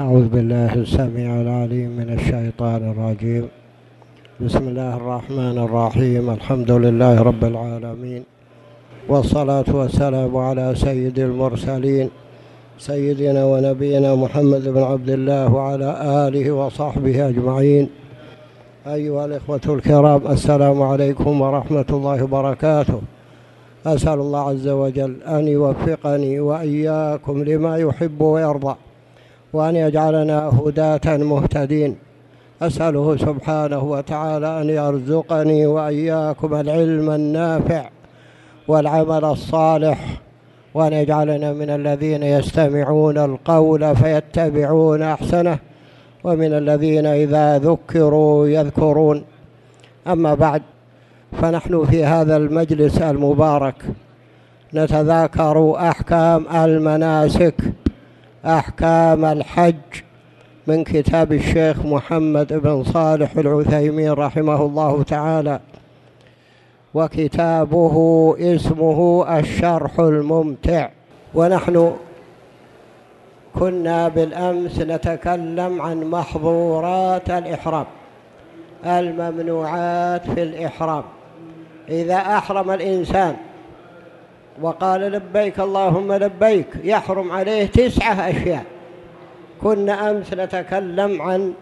أعوذ بالله السميع العليم من الشيطان الرجيم. بسم الله الرحمن الرحيم. الحمد لله رب العالمين، والصلاة والسلام على سيد المرسلين سيدنا ونبينا محمد بن عبد الله وعلى آله وصحبه أجمعين. أيها الإخوة الكرام، السلام عليكم ورحمة الله وبركاته. أسأل الله عز وجل أن يوفقني وإياكم لما يحب ويرضى، وأن يجعلنا هداة مهتدين. أسأله سبحانه وتعالى أن يرزقني وإياكم العلم النافع والعمل الصالح، وأن يجعلنا من الذين يستمعون القول فيتبعون أحسنه، ومن الذين إذا ذكروا يذكرون. أما بعد، فنحن في هذا المجلس المبارك نتذاكر أحكام المناسك، أحكام الحج، من كتاب الشيخ محمد بن صالح العثيمين رحمه الله تعالى، وكتابه اسمه الشرح الممتع. ونحن كنا بالأمس نتكلم عن محظورات الإحرام، الممنوعات في الإحرام. إذا أحرم الإنسان وقال لبيك اللهم لبيك، يحرم عليه 9 أشياء. كنا أمس نتكلم عن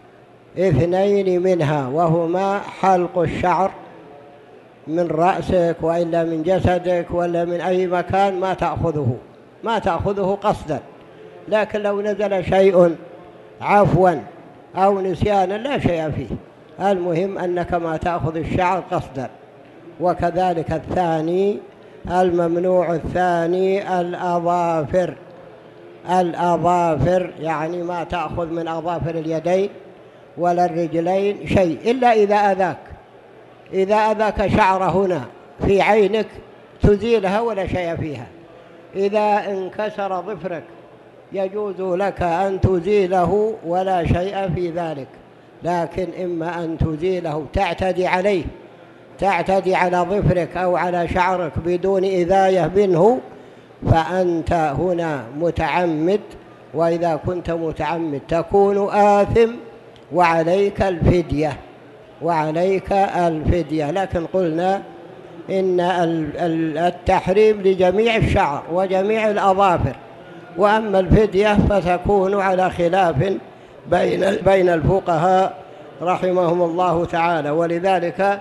2 منها، وهما حلق الشعر من رأسك وإلا من جسدك ولا من أي مكان، ما تأخذه قصدا، لكن لو نزل شيء عفوا أو نسيانا لا شيء فيه، المهم أنك ما تأخذ الشعر قصدا. وكذلك الثاني، الممنوع الثاني الأظافر، يعني ما تأخذ من أظافر اليدين ولا الرجلين شيء، إلا إذا أذاك شعر هنا في عينك تزيلها ولا شيء فيها. إذا انكسر ظفرك يجوز لك أن تزيله ولا شيء في ذلك، لكن إما أن تزيله تعتدي على ظفرك أو على شعرك بدون إذاية منه، فأنت هنا متعمد، وإذا كنت متعمد تكون آثم وعليك الفدية. لكن قلنا إن التحريم لجميع الشعر وجميع الأظافر، وأما الفدية فتكون على خلاف بين الفقهاء رحمهم الله تعالى. ولذلك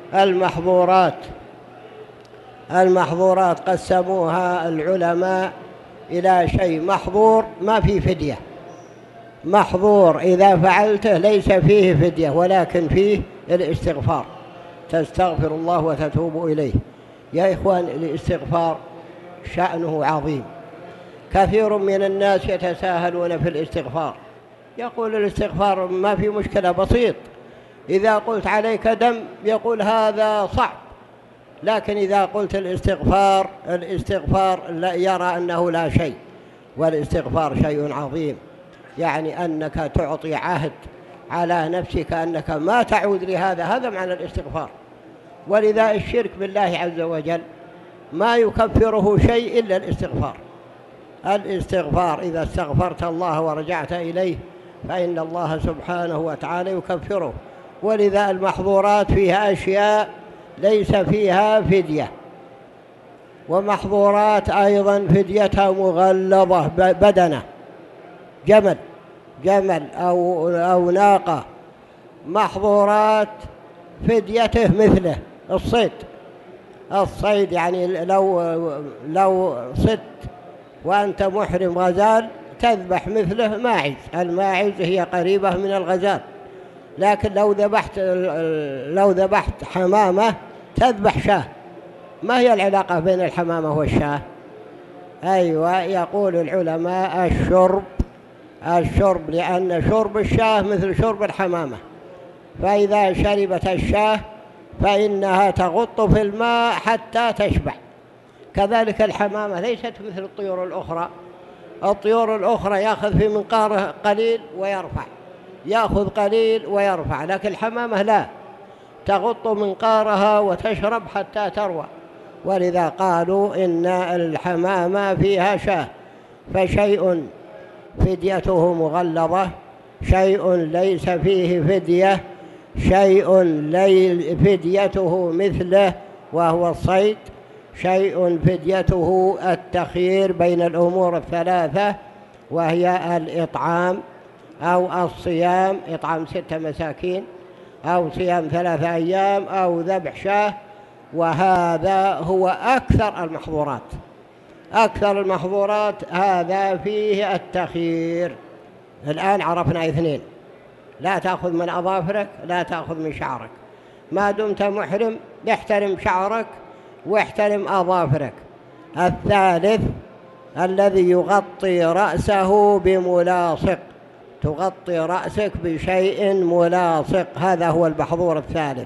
المحظورات قسموها العلماء إلى شيء محظور ما فيه فدية، محظور إذا فعلته ليس فيه فدية ولكن فيه الاستغفار، تستغفر الله وتتوب إليه. يا إخوان، الاستغفار شأنه عظيم. كثير من الناس يتساهلون في الاستغفار، يقول الاستغفار ما في مشكلة، بسيط. إذا قلت عليك دم يقول هذا صعب، لكن إذا قلت الاستغفار لا يرى أنه لا شيء. والاستغفار شيء عظيم، يعني أنك تعطي عهد على نفسك أنك ما تعود لهذا، هذا معنى الاستغفار. ولذا الشرك بالله عز وجل ما يكفره شيء إلا الاستغفار إذا استغفرت الله ورجعت إليه فإن الله سبحانه وتعالى يكفره. ولذا المحظورات فيها أشياء ليس فيها فدية، ومحظورات أيضا فديتها مغلظة، بدنة جمل أو ناقة. محظورات فديته مثله الصيد، يعني لو صدت وأنت محرم غزال تذبح مثله ماعز. الماعز هي قريبة من الغزال، لكن لو ذبحت حمامة تذبح شاه. ما هي العلاقة بين الحمامة والشاه؟ أيوة، يقول العلماء الشرب، لأن شرب الشاه مثل شرب الحمامة، فإذا شربت الشاه فإنها تغط في الماء حتى تشبع. كذلك الحمامة ليست مثل الطيور الأخرى يأخذ في منقاره قليل ويرفع، لكن الحمامة لا، تغط منقارها وتشرب حتى تروى. ولذا قالوا إن الحمامة فيها شاه، فشيء فديته مغلظة، شيء ليس فيه فدية، شيء فديته مثله وهو الصيد، شيء فديته التخيير بين الأمور الثلاثة وهي الإطعام أو الصيام، إطعام 6 مساكين أو صيام 3 أيام أو ذبح شاة. وهذا هو أكثر المحظورات. أكثر المحظورات هذا فيه التخيير. الآن عرفنا 2: لا تأخذ من أظافرك، لا تأخذ من شعرك. ما دمت محرم احترم شعرك واحترم أظافرك. الثالث الذي يغطي رأسه بملاصق، تغطي رأسك بشيء ملاصق، هذا هو المحظور الثالث.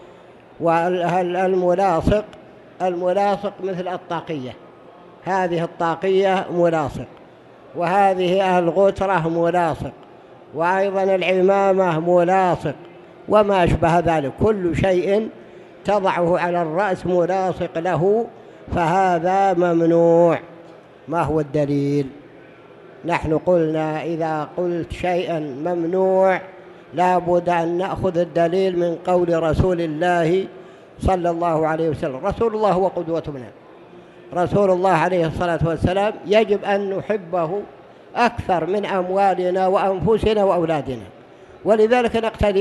والملاصق مثل الطاقية، هذه الطاقية ملاصق، وهذه الغترة ملاصق، وأيضا العمامة ملاصق، وما أشبه ذلك. كل شيء تضعه على الرأس ملاصق له، فهذا ممنوع. ما هو الدليل؟ نحن قلنا إذا قلت شيئا ممنوع لا بد أن نأخذ الدليل من قول رسول الله صلى الله عليه وسلم. رسول الله هو قدوتنا، رسول الله عليه الصلاة والسلام يجب أن نحبه أكثر من أموالنا وأنفسنا وأولادنا، ولذلك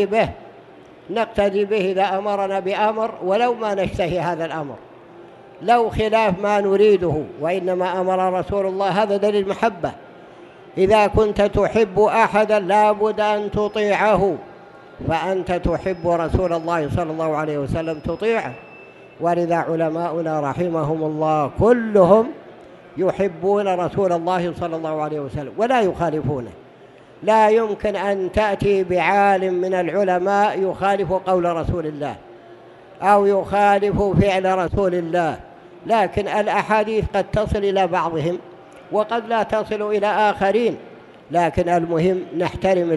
نقتدي به إذا أمرنا بأمر ولو ما نشتهي هذا الأمر، لو خلاف ما نريده، وإنما أمر رسول الله. هذا دليل محبة. إذا كنت تحب أحدا لا بد أن تطيعه، فأنت تحب رسول الله صلى الله عليه وسلم تطيعه. ولذا علماؤنا رحمهم الله كلهم يحبون رسول الله صلى الله عليه وسلم ولا يخالفونه. لا يمكن أن تأتي بعالم من العلماء يخالف قول رسول الله أو يخالف فعل رسول الله، لكن الأحاديث قد تصل إلى بعضهم وقد لا تصل إلى آخرين. لكن المهم نحترم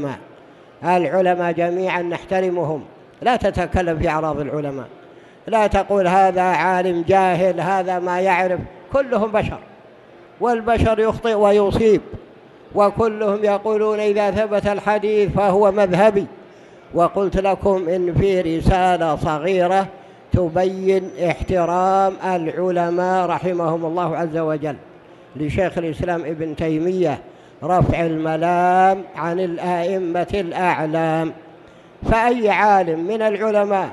العلماء جميعا نحترمهم. لا تتكلم في أعراض العلماء، لا تقول هذا عالم جاهل، هذا ما يعرف. كلهم بشر، والبشر يخطئ ويصيب، وكلهم يقولون إذا ثبت الحديث فهو مذهبي. وقلت لكم إن في رسالة صغيرة تبين احترام العلماء رحمهم الله عز وجل لشيخ الإسلام ابن تيمية، رفع الملام عن الآئمة الأعلام. فأي عالم من العلماء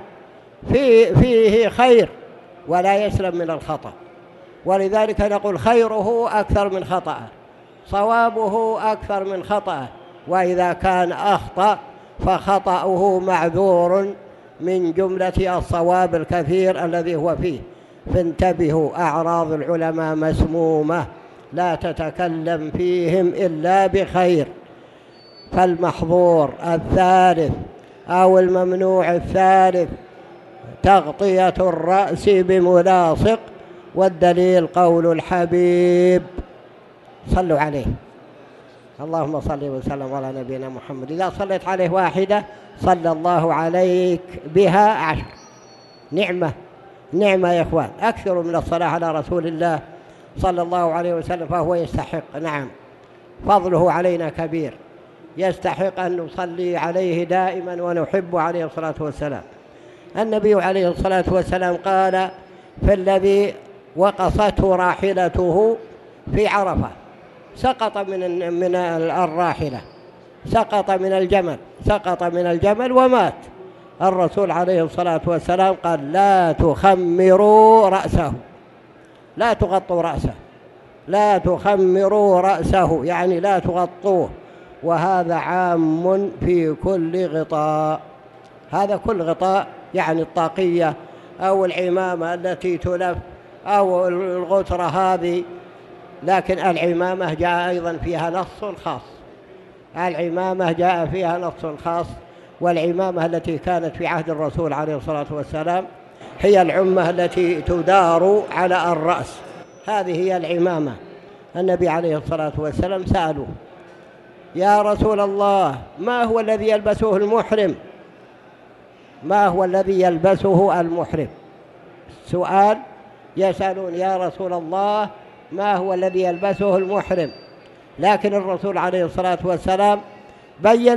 فيه خير ولا يسلم من الخطأ، ولذلك نقول خيره أكثر من خطأه، صوابه أكثر من خطأه، وإذا كان أخطأ فخطأه معذور من جملة الصواب الكثير الذي هو فيه. فانتبهوا، أعراض العلماء مسمومة، لا تتكلم فيهم إلا بخير. فالمحظور الثالث أو الممنوع الثالث تغطية الرأس بملاصق، والدليل قول الحبيب صلوا عليه. اللهم صل وسلم على نبينا محمد. إذا صليت عليه واحدة صلى الله عليك بها 10. نعمة يا إخوان. أكثروا من الصلاة على رسول الله صلى الله عليه وسلم، فهو يستحق. نعم، فضله علينا كبير، يستحق أن نصلي عليه دائما ونحب عليه الصلاة والسلام. النبي عليه الصلاة والسلام قال في الذي وقصته راحلته في عرفة، سقط من الراحلة، سقط من الجمل ومات. الرسول عليه الصلاة والسلام قال لا تخمروا رأسه، لا تغطوا رأسه، لا تخمروا رأسه، يعني لا تغطوه. وهذا عام في كل غطاء. هذا كل غطاء، يعني الطاقية أو العمامة التي تلف أو الغترة هذه. لكن العمامة جاء أيضا فيها نص خاص، العمامة جاء فيها نص خاص. والعمامة التي كانت في عهد الرسول عليه الصلاة والسلام هي العمة التي تدار على الرأس، هذه هي العمامة. النبي عليه الصلاة والسلام سألوه يا رسول الله ما هو الذي يلبسه المحرم؟ ما هو الذي يلبسه المحرم؟ سؤال، يسألون يا رسول الله ما هو الذي يلبسه المحرم؟ لكن الرسول عليه الصلاة والسلام بين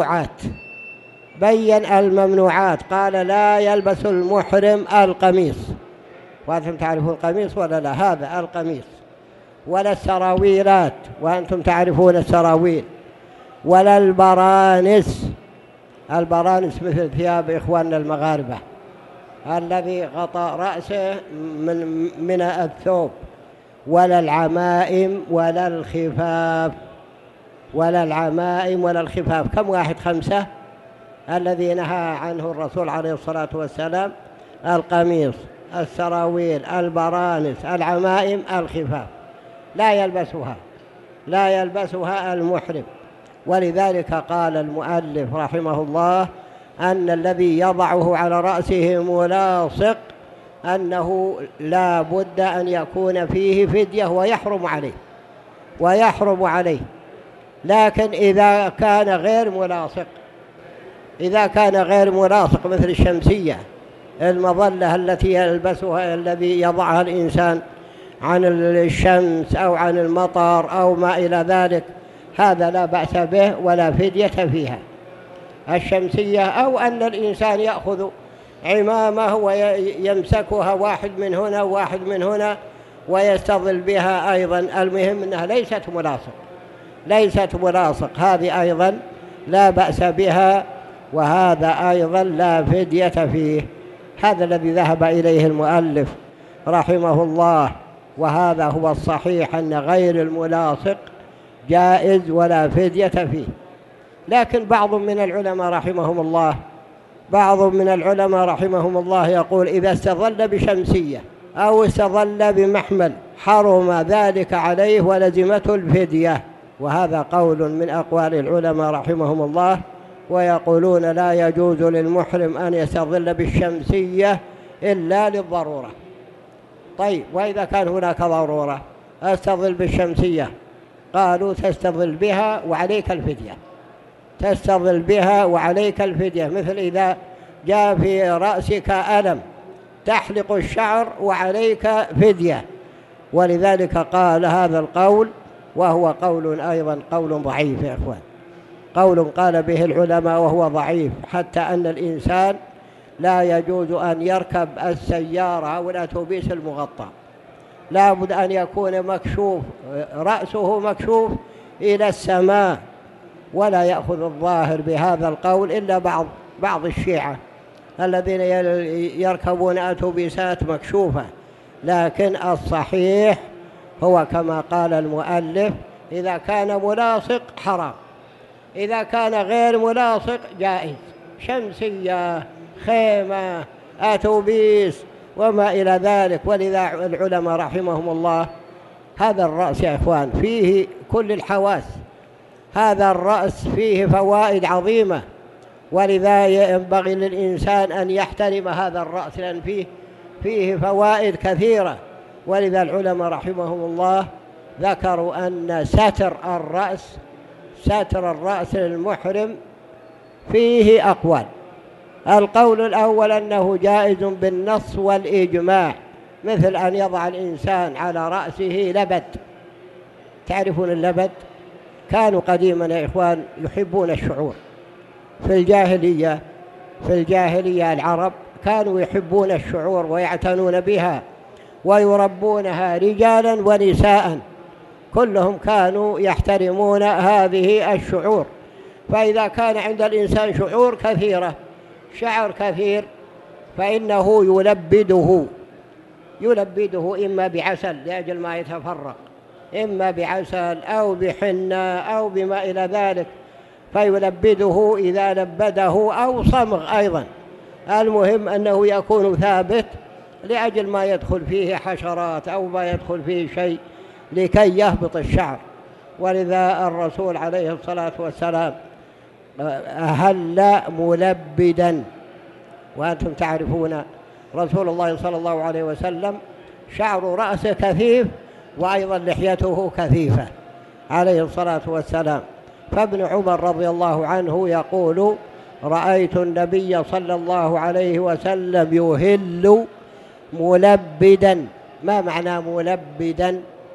الممنوعات، قال لا يلبس المحرم القميص، وأنتم تعرفون القميص ولا لا؟ هذا القميص، ولا السراويلات، وأنتم تعرفون السراويل، ولا البرانس مثل ثياب إخواننا المغاربة الذي غطى رأسه من الثوب، ولا العمائم ولا الخفاف. كم واحد؟ 5 الذي نهى عنه الرسول عليه الصلاة والسلام: القميص، السراويل، البرانس، العمائم، الخفاف، لا يلبسها المحرم. ولذلك قال المؤلف رحمه الله أن الذي يضعه على رأسه ملاصق أنه لا بد أن يكون فيه فدية ويحرم عليه. لكن إذا كان غير ملاصق مثل الشمسية، المظلة التي يضعها الإنسان عن الشمس أو عن المطر أو ما إلى ذلك، هذا لا بأس به ولا فدية فيها. الشمسية، أو أن الإنسان يأخذ عمامه ويمسكها واحد من هنا وواحد من هنا ويستظل بها أيضا، المهم أنها ليست ملاصق، هذه أيضا لا بأس بها، وهذا أيضا لا فدية فيه. هذا الذي ذهب إليه المؤلف رحمه الله، وهذا هو الصحيح، أن غير الملاصق جائز ولا فدية فيه. لكن بعض من العلماء رحمهم الله يقول إذا استظل بشمسية أو استظل بمحمل حرم ذلك عليه ولزمته الفدية، وهذا قول من أقوال العلماء رحمهم الله، ويقولون لا يجوز للمحرم أن يستظل بالشمسية إلا للضرورة. طيب، وإذا كان هناك ضرورة استظل بالشمسية، قالوا تستظل بها وعليك الفدية، مثل إذا جاء في رأسك ألم تحلق الشعر وعليك فدية. ولذلك قال هذا القول، وهو قول أيضا قول ضعيف يا أخوان، قول قال به العلماء وهو ضعيف، حتى أن الإنسان لا يجوز أن يركب السيارة أو الأتوبيس المغطى، لا بد أن يكون رأسه مكشوف إلى السماء. ولا يأخذ الظاهر بهذا القول إلا بعض الشيعة الذين يركبون أتوبيسات مكشوفة. لكن الصحيح هو كما قال المؤلف: إذا كان ملاصق حرام، إذا كان غير ملاصق جائز، شمسية، خيمة، أتوبيس وما إلى ذلك. ولذا العلماء رحمهم الله، هذا الرأس يا إخوان فيه كل الحواس، هذا الرأس فيه فوائد عظيمة، ولذا ينبغي للإنسان أن يحترم هذا الرأس، لأن فيه فوائد كثيرة. ولذا العلماء رحمهم الله ذكروا أن ستر الرأس للمحرم فيه أقوال. القول الأول أنه جائز بالنص والإجماع، مثل أن يضع الإنسان على رأسه لبد. تعرفون اللبد؟ كانوا قديما يا إخوان يحبون الشعور. في الجاهلية العرب كانوا يحبون الشعور ويعتنون بها ويربونها، رجالا ونساء كلهم كانوا يحترمون هذه الشعور. فإذا كان عند الإنسان شعر كثير، فإنه يلبده إما بعسل لأجل ما يتفرق، إما بعسل أو بحنة أو بما إلى ذلك، فيلبده إذا لبده، أو صمغ أيضا. المهم أنه يكون ثابت لأجل ما يدخل فيه حشرات أو ما يدخل فيه شيء لكي يهبط الشعر. ولذا الرسول عليه الصلاة والسلام أهل ملبدا، وأنتم تعرفون رسول الله صلى الله عليه وسلم شعر رأسه كثيف، وأيضا لحيته كثيفة عليه الصلاة والسلام. فابن عمر رضي الله عنه يقول: رأيت النبي صلى الله عليه وسلم يهل ملبدا. ما معنى ملبدا؟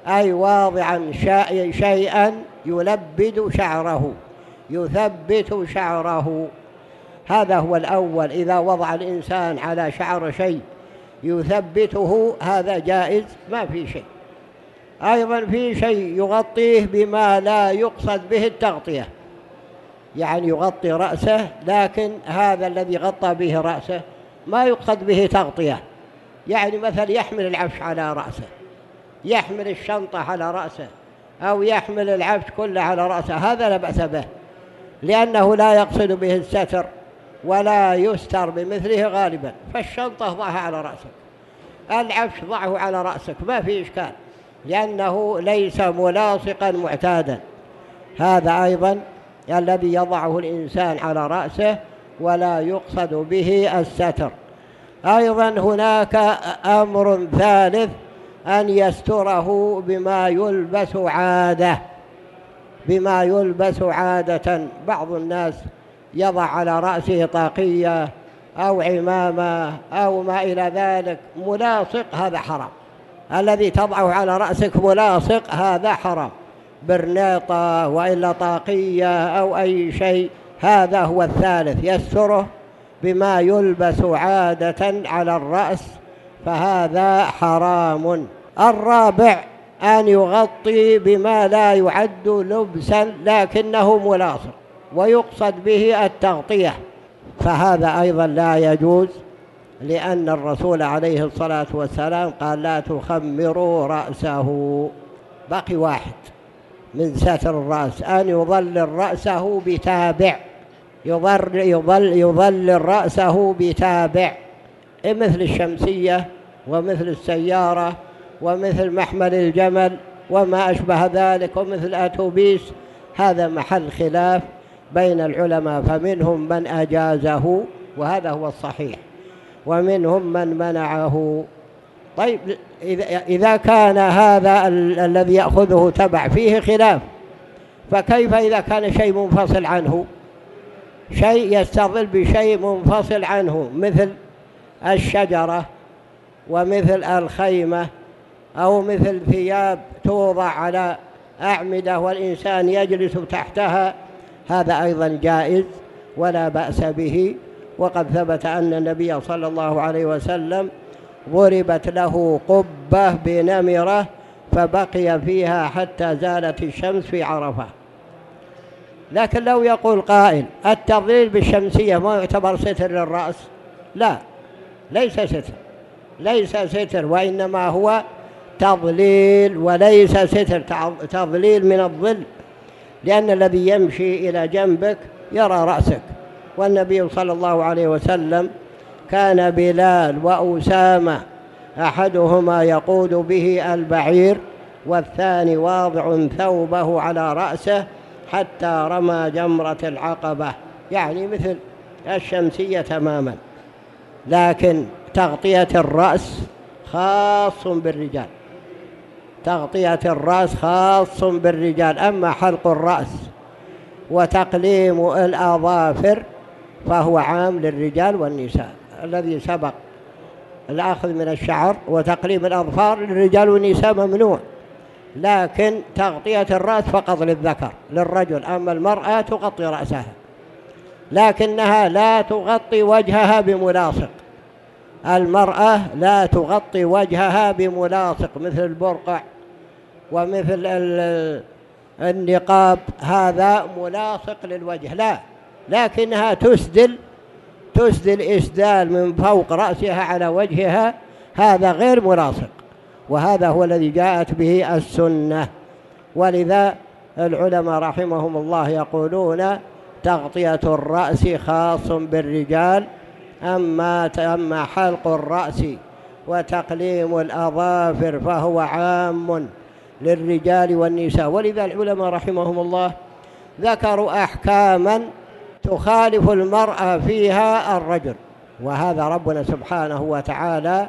أي واضعا شيئا يلبد شعره، يثبت شعره. هذا هو الأول. إذا وضع الإنسان على شعر شيء يثبته هذا جائز، ما في شيء. أيضا في شيء يغطيه بما لا يقصد به التغطية، يعني يغطي رأسه، لكن هذا الذي غطى به رأسه ما يقصد به تغطية. يعني مثلا يحمل العفش على رأسه، يحمل الشنطة على رأسه، أو يحمل العفش كله على رأسه، هذا لا بأس به، لأنه لا يقصد به الستر ولا يستر بمثله غالبا. فالشنطة ضعها على رأسك، العفش ضعه على رأسك، ما في إشكال، لأنه ليس ملاصقا معتادا. هذا أيضا الذي يضعه الإنسان على رأسه ولا يقصد به الستر. أيضا هناك أمر ثالث، أن يستره بما يلبس عادة، بما يلبس عادة. بعض الناس يضع على رأسه طاقية أو عمامة أو ما إلى ذلك ملاصق، هذا حرام. الذي تضعه على رأسك ملاصق هذا حرام، برنيطة وإلا طاقية أو أي شيء. هذا هو الثالث، يستره بما يلبس عادة على الرأس، فهذا حرام. الرابع أن يغطي بما لا يعد لبسا لكنه ملاصق ويقصد به التغطية، فهذا أيضا لا يجوز، لأن الرسول عليه الصلاة والسلام قال لا تخمروا رأسه. باقي واحد من ستر الرأس، أن يظلل رأسه بتابع، يظلل رأسه بتابع، مثل الشمسية ومثل السيارة ومثل محمل الجمل وما أشبه ذلك ومثل الأتوبيس. هذا محل خلاف بين العلماء، فمنهم من أجازه وهذا هو الصحيح، ومنهم من منعه. طيب إذا كان هذا الذي يأخذه تبع فيه خلاف، فكيف إذا كان شيء منفصل عنه، شيء يستظل بشيء منفصل عنه، مثل الشجرة ومثل الخيمة أو مثل ثياب توضع على أعمدة والإنسان يجلس تحتها، هذا أيضا جائز ولا بأس به. وقد ثبت أن النبي صلى الله عليه وسلم ضربت له قبة بنمرة فبقي فيها حتى زالت الشمس في عرفة. لكن لو يقول قائل التظليل بالشمسية ما يعتبر ستر للرأس، لا، ليس ستر، ليس ستر، وإنما هو تظليل وليس ستر، تظليل من الظل، لأن الذي يمشي إلى جنبك يرى رأسك. والنبي صلى الله عليه وسلم كان بلال وأسامة أحدهما يقود به البعير والثاني واضع ثوبه على رأسه حتى رمى جمرة العقبة، يعني مثل الشمسية تماما. لكن تغطية الرأس خاص بالرجال، تغطية الرأس خاص بالرجال. أما حلق الرأس وتقليم الأظافر فهو عام للرجال والنساء. الذي سبق الأخذ من الشعر وتقليم الأظفار للرجال والنساء ممنوع، لكن تغطية الرأس فقط للذكر للرجل. أما المرأة تغطي رأسها، لكنها لا تغطي وجهها بملاصق. المرأة لا تغطي وجهها بملاصق مثل البرقع ومثل النقاب، هذا ملاصق للوجه، لا، لكنها تسدل إسدال من فوق رأسها على وجهها، هذا غير ملاصق، وهذا هو الذي جاءت به السنة. ولذا العلماء رحمهم الله يقولون تغطية الرأس خاص بالرجال، أما حلق الرأس وتقليم الأظافر فهو عام للرجال والنساء. ولذا العلماء رحمهم الله ذكروا أحكاما تخالف المرأة فيها الرجل، وهذا ربنا سبحانه وتعالى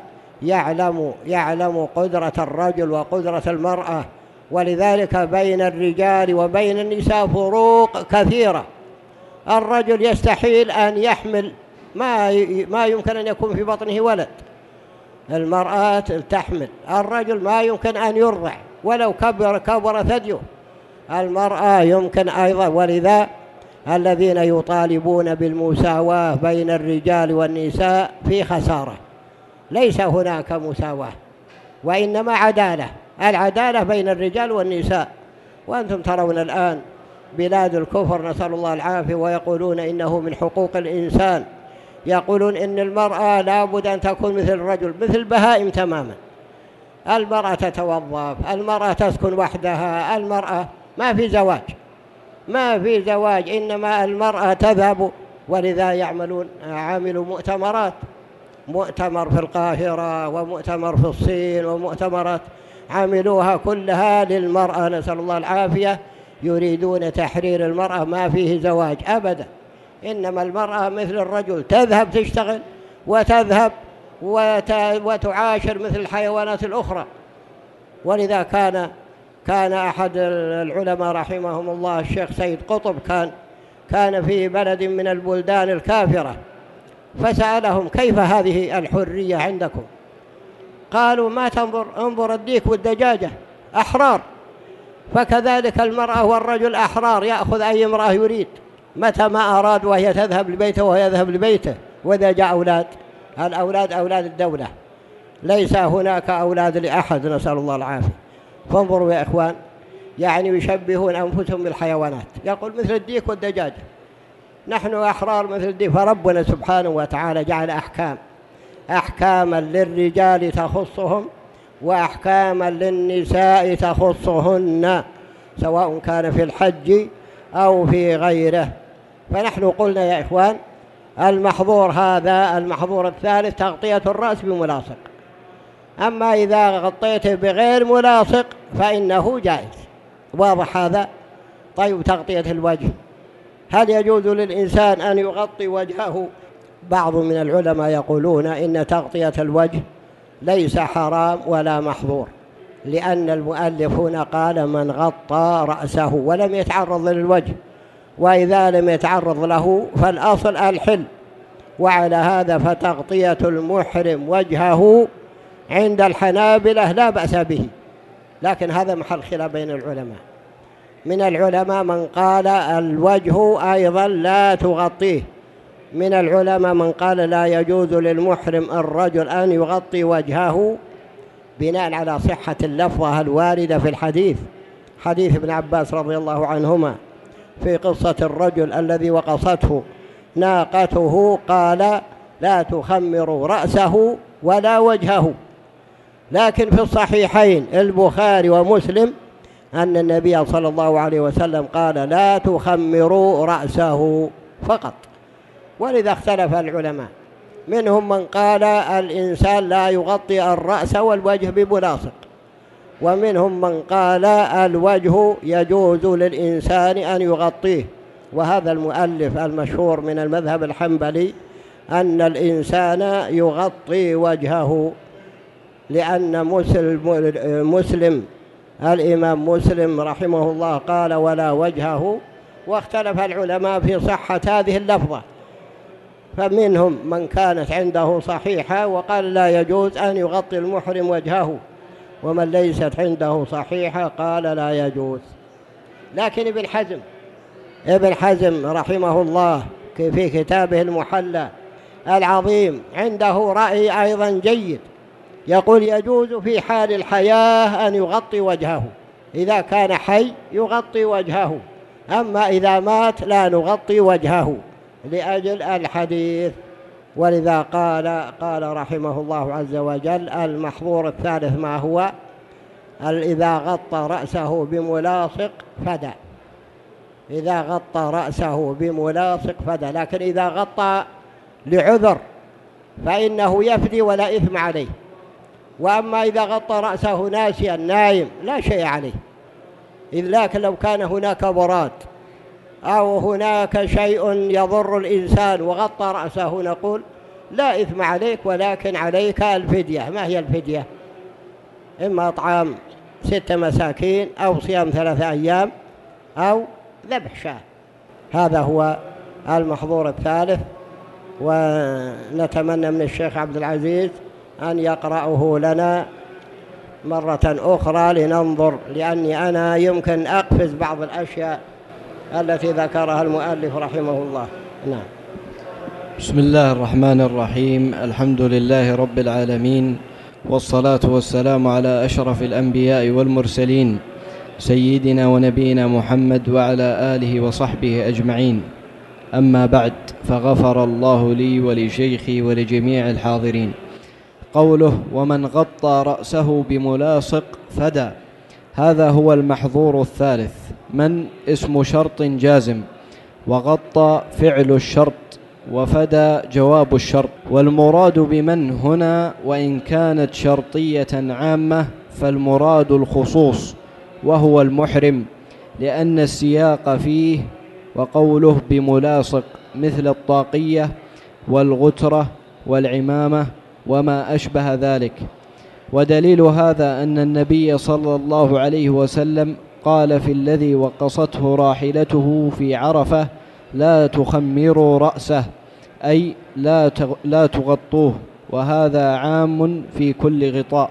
يعلم قدرة الرجل وقدرة المرأة، ولذلك بين الرجال وبين النساء فروق كثيرة. الرجل يستحيل أن يحمل ما يمكن أن يكون في بطنه ولد، المرأة تحمل، الرجل ما يمكن أن يرضع ولو كبر ثديه. المرأة يمكن أيضا، ولذا الذين يطالبون بالمساواة بين الرجال والنساء في خسارة. ليس هناك مساواة، وإنما عدالة، العدالة بين الرجال والنساء. وأنتم ترون الآن بلاد الكفر نسأل الله العافية، ويقولون إنه من حقوق الإنسان، يقولون إن المرأة لابد أن تكون مثل الرجل، مثل البهائم تماما. المرأة تتوظف، المرأة تسكن وحدها، المرأة ما في زواج، ما في زواج، إنما المرأة تذهب. ولذا عملوا مؤتمرات، مؤتمر في القاهرة ومؤتمر في الصين ومؤتمرات عملوها كلها للمرأة نسأل الله العافية، يريدون تحرير المرأة، ما فيه زواج أبدا، إنما المرأة مثل الرجل، تذهب تشتغل وتذهب وتعاشر مثل الحيوانات الأخرى. ولذا كان أحد العلماء رحمهم الله الشيخ سيد قطب كان في بلد من البلدان الكافرة، فسألهم كيف هذه الحرية عندكم؟ قالوا ما تنظر، انظر الديك والدجاجة أحرار، فكذلك المرأة والرجل أحرار، يأخذ أي امرأة يريد متى ما أراد، وهي تذهب لبيته وهو يذهب لبيته. وإذا جاء الأولاد أولاد الدولة، ليس هناك أولاد لأحد نسأل الله العافية. فانظروا يا إخوان، يعني يشبهون أنفسهم بالحيوانات، يقول مثل الديك والدجاجة، نحن أحرار مثل الديك. فربنا سبحانه وتعالى جعل أحكاما للرجال تخصهم وأحكاما للنساء تخصهن، سواء كان في الحج أو في غيره. فنحن قلنا يا إخوان المحظور هذا، المحظور الثالث تغطية الرأس بملاصق. أما إذا غطيته بغير ملاصق فإنه جائز، واضح هذا؟ طيب تغطية الوجه، هل يجوز للإنسان أن يغطي وجهه؟ بعض من العلماء يقولون إن تغطية الوجه ليس حرام ولا محظور، لأن المؤلف هنا قال من غطى رأسه ولم يتعرض للوجه، وإذا لم يتعرض له فالأصل الحل. وعلى هذا فتغطية المحرم وجهه عند الحنابلة لا بأس به، لكن هذا محل خلاف بين العلماء. من العلماء من قال الوجه أيضا لا تغطيه، من العلماء من قال لا يجوز للمحرم الرجل أن يغطي وجهه، بناء على صحة اللفظة الواردة في الحديث، حديث ابن عباس رضي الله عنهما في قصة الرجل الذي وقصته ناقته، قال لا تخمر رأسه ولا وجهه. لكن في الصحيحين البخاري ومسلم أن النبي صلى الله عليه وسلم قال لا تخمروا رأسه فقط. ولذا اختلف العلماء، منهم من قال الإنسان لا يغطي الرأس والوجه بملاصق، ومنهم من قال الوجه يجوز للإنسان أن يغطيه. وهذا المؤلف المشهور من المذهب الحنبلي أن الإنسان يغطي وجهه، لأن مسلم الإمام مسلم رحمه الله قال ولا وجهه. واختلف العلماء في صحة هذه اللفظة، فمنهم من كانت عنده صحيحة وقال لا يجوز أن يغطي المحرم وجهه، ومن ليست عنده صحيحة قال لا يجوز. لكن ابن حزم رحمه الله في كتابه المحلى العظيم عنده رأي أيضا جيد، يقول يجوز في حال الحياة أن يغطي وجهه، إذا كان حي يغطي وجهه، أما إذا مات لا نغطي وجهه لأجل الحديث. ولذا قال رحمه الله عز وجل المحظور الثالث ما هو؟ إذا غطى رأسه بملاصق فدى، إذا غطى رأسه بملاصق فدى. لكن إذا غطى لعذر فإنه يفدي ولا إثم عليه. وأما إذا غطى رأسه ناسيا نايم لا شيء عليه، لكن لو كان هناك براد أو هناك شيء يضر الإنسان وغطى رأسه نقول لا إثم عليك، ولكن عليك الفدية. ما هي الفدية؟ إما إطعام 6 مساكين أو صيام 3 أيام أو ذبح شاة. هذا هو المحظور الثالث، ونتمنى من الشيخ عبد العزيز أن يقرأه لنا مرة أخرى لننظر، لأني أنا يمكن أقفز بعض الأشياء التي ذكرها المؤلف رحمه الله. نعم. بسم الله الرحمن الرحيم. الحمد لله رب العالمين، والصلاة والسلام على أشرف الأنبياء والمرسلين سيدنا ونبينا محمد وعلى آله وصحبه أجمعين. أما بعد، فغفر الله لي ولشيخي ولجميع الحاضرين. قوله: ومن غطى رأسه بملاصق فدى، هذا هو المحظور الثالث. من اسم شرط جازم، وغطى فعل الشرط، وفدى جواب الشرط. والمراد بمن هنا وإن كانت شرطية عامة فالمراد الخصوص وهو المحرم، لأن السياق فيه. وقوله بملاصق مثل الطاقية والغترة والعمامة وما أشبه ذلك. ودليل هذا أن النبي صلى الله عليه وسلم قال في الذي وقصته راحلته في عرفة: لا تخمروا رأسه، أي لا تغطوه، وهذا عام في كل غطاء.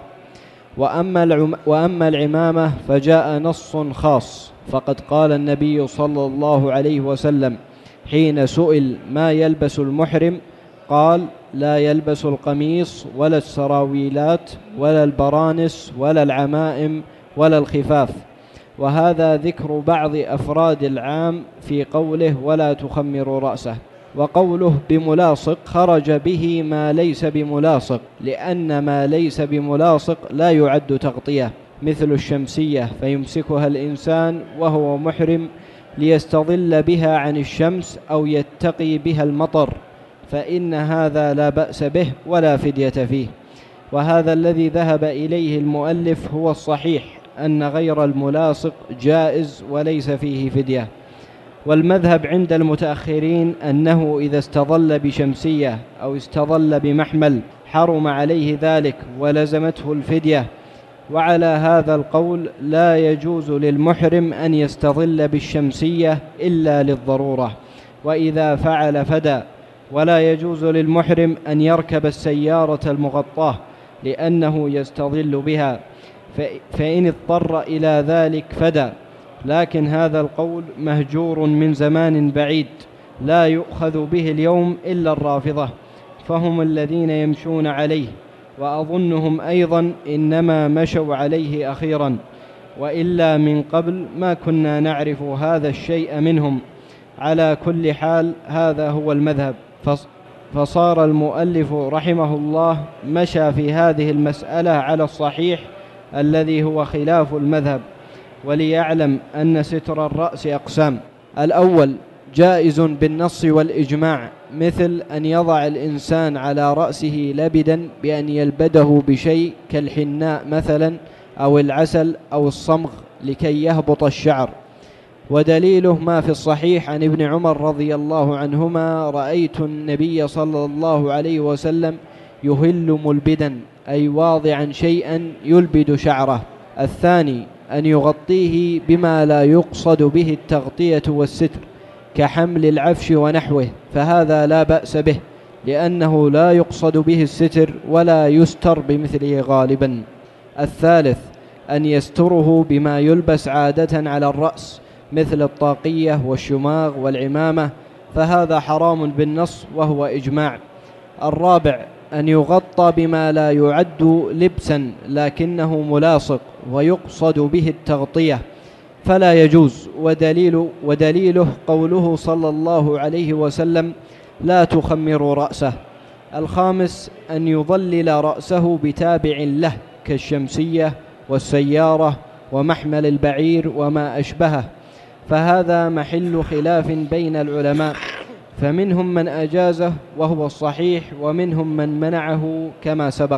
وأما العمامة فجاء نص خاص، فقد قال النبي صلى الله عليه وسلم حين سئل ما يلبس المحرم قال: لا يلبس القميص ولا السراويلات ولا البرانس ولا العمائم ولا الخفاف. وهذا ذكر بعض أفراد العام في قوله ولا تخمر رأسه. وقوله بملاصق خرج به ما ليس بملاصق، لأن ما ليس بملاصق لا يعد تغطية، مثل الشمسية فيمسكها الإنسان وهو محرم ليستظل بها عن الشمس أو يتقي بها المطر، فإن هذا لا بأس به ولا فدية فيه. وهذا الذي ذهب إليه المؤلف هو الصحيح، أن غير الملاصق جائز وليس فيه فدية. والمذهب عند المتأخرين أنه إذا استظل بشمسية أو استظل بمحمل حرم عليه ذلك ولزمته الفدية. وعلى هذا القول لا يجوز للمحرم أن يستظل بالشمسية إلا للضرورة، وإذا فعل فدى. ولا يجوز للمحرم أن يركب السيارة المغطاة لأنه يستظل بها، فإن اضطر إلى ذلك فدى. لكن هذا القول مهجور من زمان بعيد، لا يؤخذ به اليوم إلا الرافضة، فهم الذين يمشون عليه، وأظنهم أيضا إنما مشوا عليه أخيرا، وإلا من قبل ما كنا نعرف هذا الشيء منهم. على كل حال هذا هو المذهب. فصار المؤلف رحمه الله مشى في هذه المسألة على الصحيح الذي هو خلاف المذهب. وليعلم أن ستر الرأس أقسام: الأول جائز بالنص والإجماع، مثل أن يضع الإنسان على رأسه لبدا بأن يلبده بشيء كالحناء مثلا، أو العسل أو الصمغ لكي يهبط الشعر. ودليله ما في الصحيح عن ابن عمر رضي الله عنهما: رأيت النبي صلى الله عليه وسلم يهل ملبدا، أي واضعا شيئا يلبد شعره. الثاني أن يغطيه بما لا يقصد به التغطية والستر، كحمل العفش ونحوه، فهذا لا بأس به، لأنه لا يقصد به الستر ولا يستر بمثله غالبا. الثالث أن يستره بما يلبس عادة على الرأس، مثل الطاقية والشماغ والعمامة، فهذا حرام بالنص وهو إجماع. الرابع أن يغطى بما لا يعد لبسا لكنه ملاصق ويقصد به التغطية، فلا يجوز. ودليله قوله صلى الله عليه وسلم: لا تخمر رأسه. الخامس أن يظلل رأسه بتابع له، كالشمسية والسيارة ومحمل البعير وما أشبهه، فهذا محل خلاف بين العلماء، فمنهم من أجازه وهو الصحيح، ومنهم من منعه كما سبق.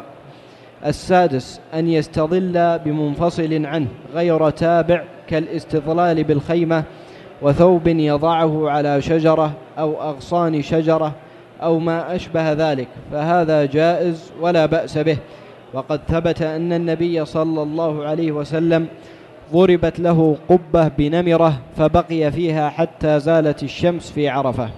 السادس أن يستظل بمنفصل عنه غير تابع، كالاستظلال بالخيمة وثوب يضعه على شجرة أو أغصان شجرة أو ما أشبه ذلك، فهذا جائز ولا بأس به. وقد ثبت أن النبي صلى الله عليه وسلم ضربت له قبة بنمرة فبقي فيها حتى زالت الشمس في عرفة.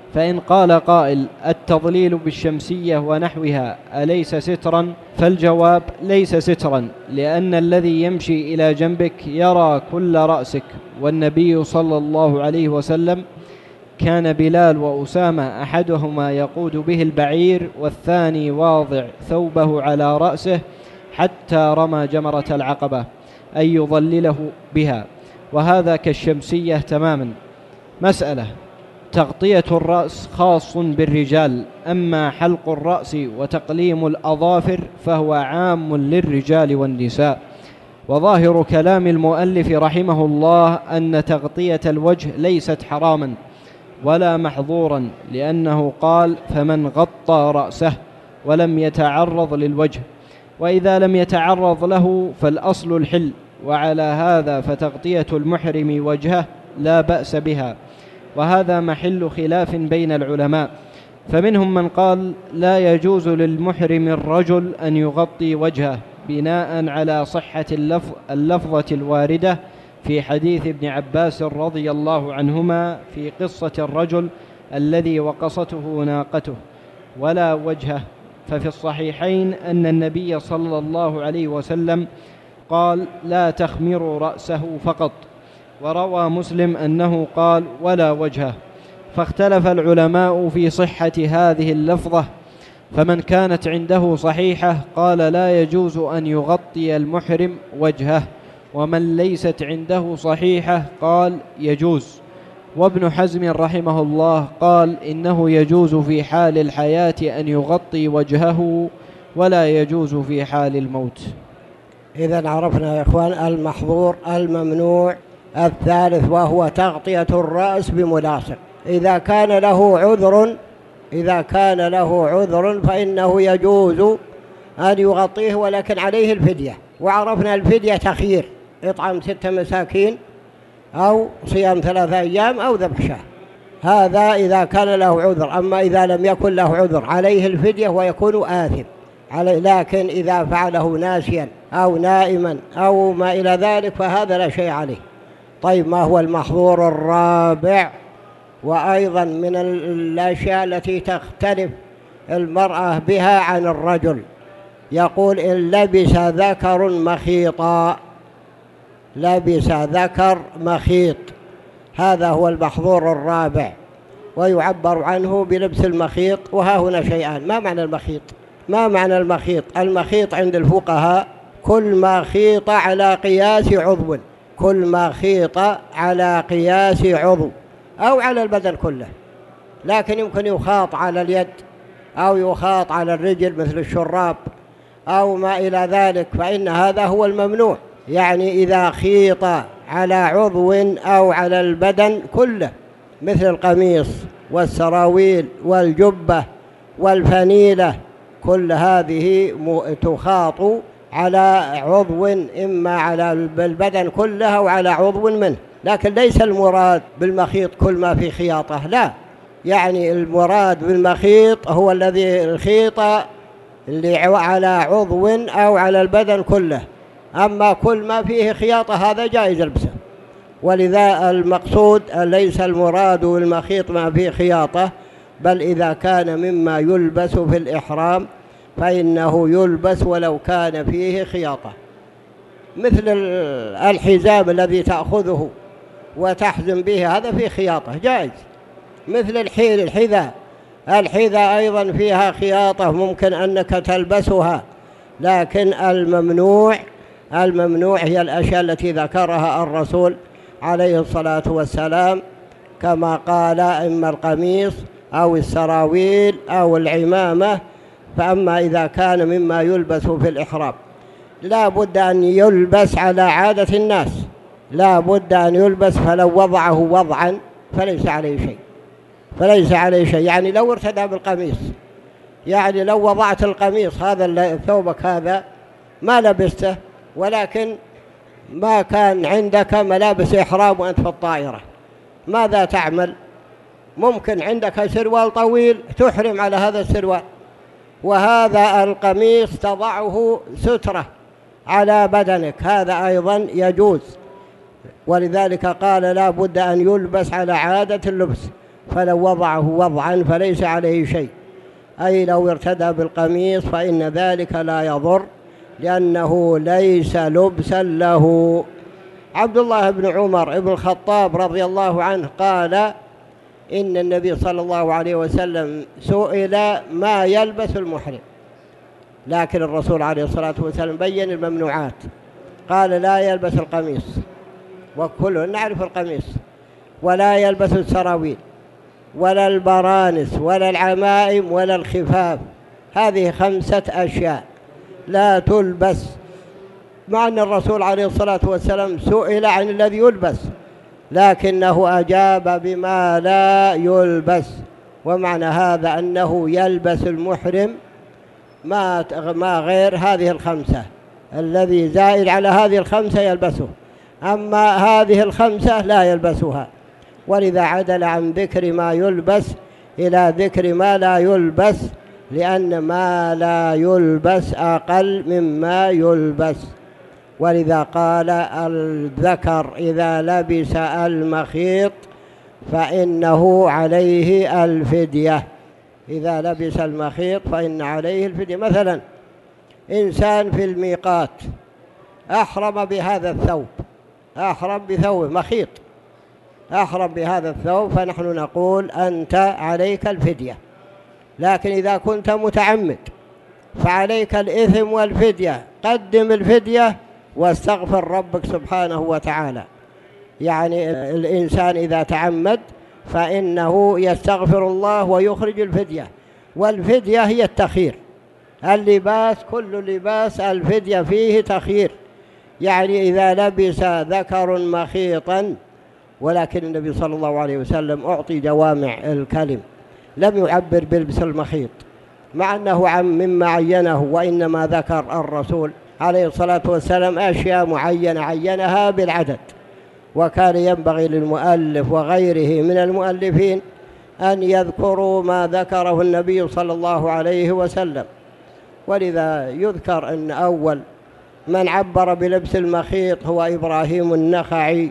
فإن قال قائل: التضليل بالشمسية ونحوها أليس سترا؟ فالجواب: ليس سترا، لأن الذي يمشي إلى جنبك يرى كل رأسك. والنبي صلى الله عليه وسلم كان بلال وأسامة أحدهما يقود به البعير والثاني واضع ثوبه على رأسه حتى رمى جمرة العقبة، أي يضلله بها، وهذا كالشمسية تماما. مسألة: تغطية الرأس خاص بالرجال، أما حلق الرأس وتقليم الأظافر فهو عام للرجال والنساء. وظاهر كلام المؤلف رحمه الله أن تغطية الوجه ليست حراما ولا محظورا، لأنه قال: فمن غطى رأسه ولم يتعرض للوجه، وإذا لم يتعرض له فالأصل الحل، وعلى هذا فتغطية المحرم وجهه لا بأس بها، وهذا محل خلاف بين العلماء. فمنهم من قال: لا يجوز للمحرم الرجل أن يغطي وجهه، بناء على صحة اللفظة الواردة في حديث ابن عباس رضي الله عنهما في قصة الرجل الذي وقصته ناقته ولا وجهه. ففي الصحيحين أن النبي صلى الله عليه وسلم قال: لا تخمروا رأسه فقط، وروى مسلم أنه قال: ولا وجهه. فاختلف العلماء في صحة هذه اللفظة، فمن كانت عنده صحيحة قال: لا يجوز أن يغطي المحرم وجهه، ومن ليست عنده صحيحة قال: يجوز. وابن حزم رحمه الله قال: إنه يجوز في حال الحياة أن يغطي وجهه، ولا يجوز في حال الموت. إذن عرفنا يا إخوان المحظور الممنوع الثالث، وهو تغطية الرأس بملاصق. إذا كان له عذر فإنه يجوز أن يغطيه، ولكن عليه الفدية. وعرفنا الفدية تخيير: إطعام 6 مساكين، أو صيام 3 أيام، أو ذبح شاة. هذا إذا كان له عذر. أما إذا لم يكن له عذر عليه الفدية ويكون آثم. لكن إذا فعله ناسيا أو نائما أو ما إلى ذلك فهذا لا شيء عليه. طيب، ما هو المحظور الرابع؟ وأيضا من الأشياء التي تختلف المرأة بها عن الرجل، يقول: إن لبس ذكر مخيطا، لبس ذكر مخيط، هذا هو المحظور الرابع، ويعبر عنه بلبس المخيط. وها هنا شيئان: ما معنى المخيط؟ ما معنى المخيط؟ المخيط عند الفقهاء كل ما خيط على قياس عضو، كل ما خيط على قياس عضو أو على البدن كله، لكن يمكن يخاط على اليد أو يخاط على الرجل مثل الشراب أو ما إلى ذلك، فإن هذا هو الممنوع. يعني إذا خيط على عضو أو على البدن كله، مثل القميص والسراويل والجبة والفنيلة، كل هذه تخاط على عضو، إما على البدن كله أو على عضو منه. لكن ليس المراد بالمخيط كل ما في خياطة، لا، يعني المراد بالمخيط هو الذي الخيط اللي على عضو أو على البدن كله. أما كل ما فيه خياطة هذا جائز لبسه. ولذا المقصود ليس المراد بالمخيط ما فيه خياطة، بل إذا كان مما يلبس في الإحرام فإنه يلبس ولو كان فيه خياطة، مثل الحزام الذي تأخذه وتحزم به، هذا فيه خياطة جائز. مثل الحذاء أيضا فيها خياطة، ممكن أنك تلبسها. لكن الممنوع هي الأشياء التي ذكرها الرسول عليه الصلاة والسلام، كما قال: إما القميص أو السراويل أو العمامة. فأما إذا كان مما يلبس في الإحرام لا بد أن يلبس على عادة الناس، لا بد أن يلبس، فلو وضعه وضعا فليس عليه شيء. يعني لو ارتدى بالقميص، يعني لو وضعت القميص هذا ثوبك هذا ما لبسته، ولكن ما كان عندك ملابس إحرام وأنت في الطائرة، ماذا تعمل؟ ممكن عندك سروال طويل تحرم على هذا السروال، وهذا القميص تضعه سترة على بدنك، هذا أيضا يجوز. ولذلك قال: لا بد أن يلبس على عادة اللبس. فلو وضعه وضعا فليس عليه شيء، أي لو ارتدى بالقميص فإن ذلك لا يضر لأنه ليس لبسا له. عبد الله بن عمر بن الخطاب رضي الله عنه قال إن النبي صلى الله عليه وسلم سئل ما يلبس المحرم، لكن الرسول عليه الصلاة والسلام بين الممنوعات، قال لا يلبس القميص، وكلنا نعرف القميص، ولا يلبس السراويل ولا البرانس ولا العمائم ولا الخفاف، هذه 5 أشياء لا تلبس، مع أن الرسول عليه الصلاة والسلام سئل عن الذي يلبس لكنه أجاب بما لا يلبس، ومعنى هذا أنه يلبس المحرم ما غير هذه 5، الذي زائد على هذه 5 يلبسه، أما هذه 5 لا يلبسها. ولذا عدل عن ذكر ما يلبس إلى ذكر ما لا يلبس، لأن ما لا يلبس أقل مما يلبس. ولذا قال الذكر إذا لبس المخيط فإنه عليه الفدية، إذا لبس المخيط فإن عليه الفدية. مثلا إنسان في الميقات أحرم بهذا الثوب، أحرم بثوب مخيط، أحرم بهذا الثوب، فنحن نقول أنت عليك الفدية. لكن إذا كنت متعمد فعليك الإثم والفدية، قدم الفدية واستغفر ربك سبحانه وتعالى. يعني الإنسان إذا تعمد فإنه يستغفر الله ويخرج الفدية، والفدية هي التخيير. اللباس كل لباس الفدية فيه تخيير، يعني إذا لبس ذكر مخيطا، ولكن النبي صلى الله عليه وسلم أعطي جوامع الكلم، لم يعبر بلبس المخيط مع أنه مما عينه، وإنما ذكر الرسول عليه الصلاة والسلام أشياء معينة عينها بالعدد. وكان ينبغي للمؤلف وغيره من المؤلفين أن يذكروا ما ذكره النبي صلى الله عليه وسلم. ولذا يذكر أن أول من عبر بلبس المخيط هو إبراهيم النخعي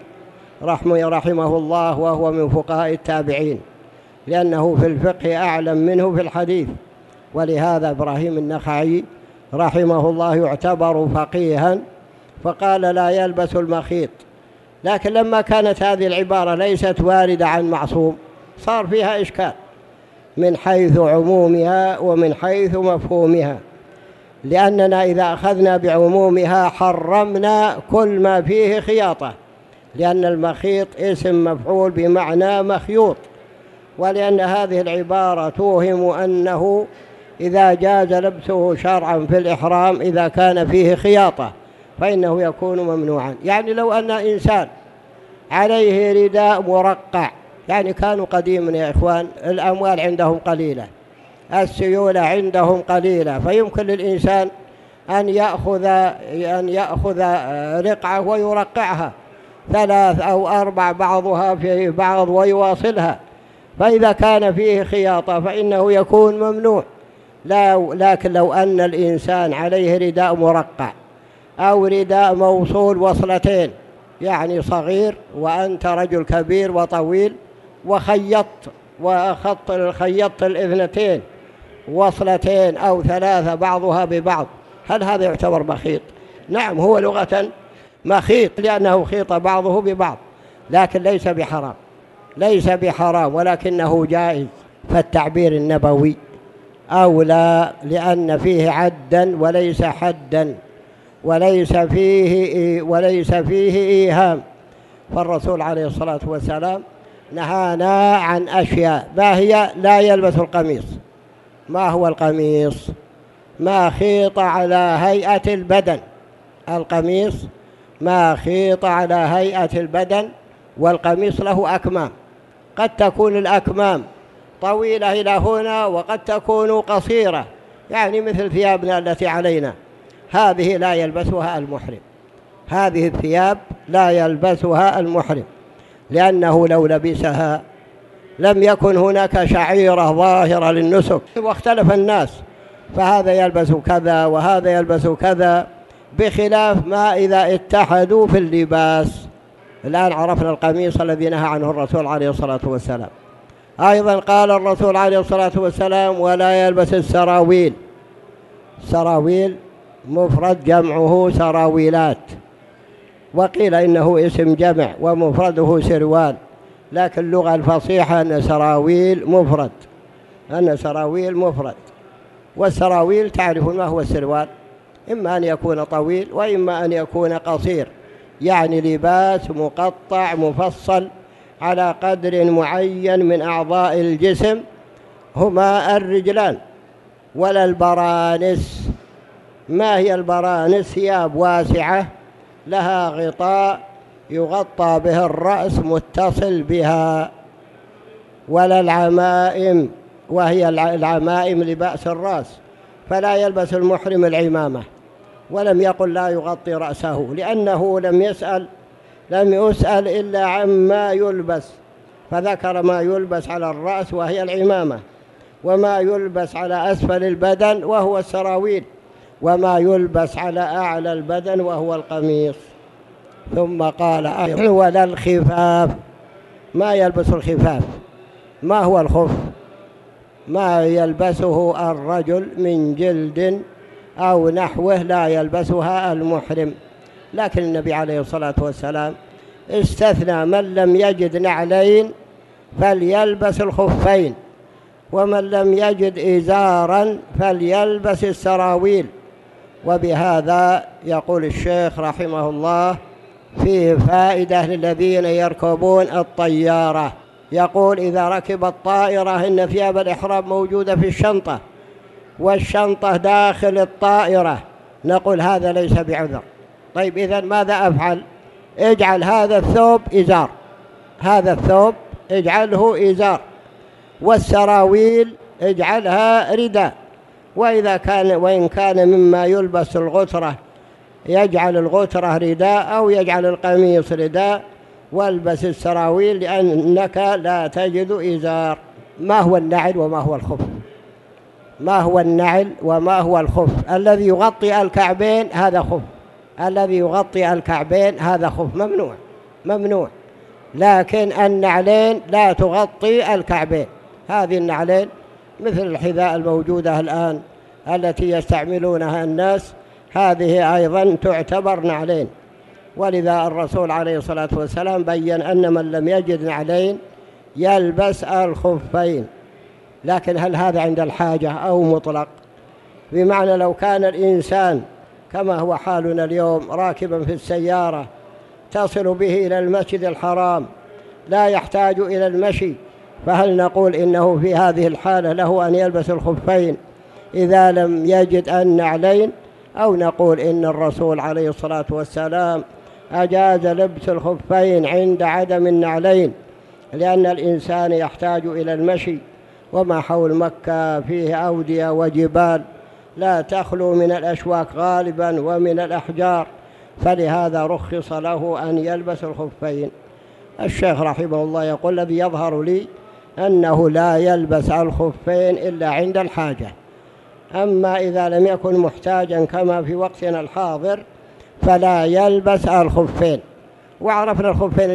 رحمه الله، وهو من فقهاء التابعين، لأنه في الفقه أعلم منه في الحديث. ولهذا إبراهيم النخعي رحمه الله يعتبر فقيها، فقال لا يلبس المخيط. لكن لما كانت هذه العبارة ليست واردة عن معصوم صار فيها إشكال من حيث عمومها ومن حيث مفهومها، لأننا إذا أخذنا بعمومها حرمنا كل ما فيه خياطة، لأن المخيط اسم مفعول بمعنى مخيوط، ولأن هذه العبارة توهم أنه إذا جاز لبسه شرعا في الإحرام إذا كان فيه خياطة فإنه يكون ممنوعا. يعني لو أن إنسان عليه رداء مرقع، يعني كانوا قديما يا إخوان الأموال عندهم قليلة، السيولة عندهم قليلة، فيمكن للإنسان أن يأخذ رقعة ويرقعها 3 أو 4 بعضها في بعض ويواصلها، فإذا كان فيه خياطة فإنه يكون ممنوع. لكن لو أن الإنسان عليه رداء مرقع أو رداء موصول وصلتين، يعني صغير وأنت رجل كبير وطويل خيطت الإثنتين وصلتين أو 3 بعضها ببعض، هل هذا يعتبر مخيط؟ نعم، هو لغة مخيط لأنه خيط بعضه ببعض، لكن ليس بحرام ولكنه جائز. فالتعبير النبوي أولى، لأن فيه عدا وليس حدا، وليس فيه إيهام. فالرسول عليه الصلاة والسلام نهانا عن أشياء، ما هي؟ لا يلبس القميص. ما هو القميص؟ ما خيط على هيئة البدن. القميص ما خيط على هيئة البدن، والقميص له أكمام، قد تكون الأكمام طويلة إلى هنا وقد تكون قصيرة، يعني مثل ثيابنا التي علينا، هذه لا يلبسها المحرم، هذه الثياب لا يلبسها المحرم، لأنه لو لبسها لم يكن هناك شعيرة ظاهرة للنسك، واختلف الناس، فهذا يلبس كذا وهذا يلبس كذا، بخلاف ما إذا اتحدوا في اللباس. الآن عرفنا القميص الذي نهى عنه الرسول عليه الصلاة والسلام. أيضا قال الرسول عليه الصلاة والسلام: ولا يلبس السراويل. سراويل مفرد جمعه سراويلات، وقيل إنه اسم جمع ومفرده سروال، لكن اللغة الفصيحة أن سراويل مفرد. والسراويل تعرفون ما هو السروال، إما أن يكون طويل وإما أن يكون قصير، يعني لباس مقطع مفصل على قدر معين من أعضاء الجسم، هما الرجلان. ولا البرانس. ما هي البرانس؟ ثياب واسعة لها غطاء يغطى به الرأس متصل بها. ولا العمائم، وهي العمائم لبأس الرأس، فلا يلبس المحرم العمامة. ولم يقل لا يغطي رأسه، لأنه لم يسأل إلا عما يلبس، فذكر ما يلبس على الرأس وهي العمامة، وما يلبس على أسفل البدن وهو السراويل، وما يلبس على أعلى البدن وهو القميص. ثم قال: ولا الخفاف. ما يلبس الخفاف. ما هو الخف؟ ما يلبسه الرجل من جلد أو نحوه، لا يلبسها المحرم. لكن النبي عليه الصلاة والسلام استثنى: من لم يجد نعلين فليلبس الخفين، ومن لم يجد إزارا فليلبس السراويل. وبهذا يقول الشيخ رحمه الله فيه فائدة للذين يركبون الطيارة. يقول: إذا ركب الطائرة إن ثياب الإحرام موجودة في الشنطة، والشنطة داخل الطائرة، نقول هذا ليس بعذر. طيب إذن ماذا أفعل؟ اجعل هذا الثوب إزار، هذا الثوب اجعله إزار، والسراويل اجعلها رداء. وإن كان مما يلبس الغترة يجعل الغترة رداء أو يجعل القميص رداء، والبس السراويل لأنك لا تجد إزار. ما هو النعل وما هو الخف؟ ما هو النعل وما هو الخف؟ الذي يغطي الكعبين هذا خف، الذي يغطي الكعبين هذا خف، ممنوع. لكن النعلين لا تغطي الكعبين. هذه النعلين مثل الحذاء الموجودة الآن التي يستعملونها الناس، هذه أيضا تعتبر نعلين. ولذا الرسول عليه الصلاة والسلام بيّن أن من لم يجد نعلين يلبس الخفين. لكن هل هذا عند الحاجة أو مطلق؟ بمعنى لو كان الإنسان كما هو حالنا اليوم راكبا في السيارة تصل به إلى المسجد الحرام لا يحتاج إلى المشي، فهل نقول إنه في هذه الحالة له أن يلبس الخفين إذا لم يجد النعلين، أو نقول إن الرسول عليه الصلاة والسلام أجاز لبس الخفين عند عدم النعلين لأن الإنسان يحتاج إلى المشي، وما حول مكة فيه أودية وجبال لا تخلو من الأشواك غالبا ومن الأحجار، فلهذا رخص له أن يلبس الخفين. الشيخ رحمه الله يقول: الذي يظهر لي أنه لا يلبس الخفين إلا عند الحاجة، أما إذا لم يكن محتاجا كما في وقتنا الحاضر فلا يلبس الخفين. وعرفنا الخفين